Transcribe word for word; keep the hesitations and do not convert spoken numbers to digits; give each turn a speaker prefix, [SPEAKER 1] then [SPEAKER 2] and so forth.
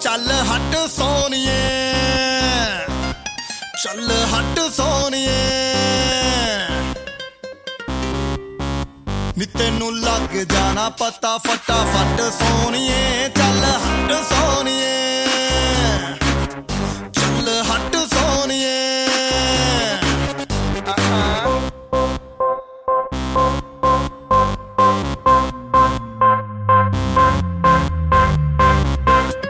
[SPEAKER 1] ਚੱਲ ਹਟ ਸੋਨੀਏ, ਚੱਲ ਹਟ ਸੋਨੀਏ ਨੀ ਤੈਨੂੰ ਲੱਗ ਜਾਣਾ ਪਤਾ ਫਟਾਫਟ ਸੋਨੀਏ, ਚੱਲ ਹਟ ਸੋਨੀਏ।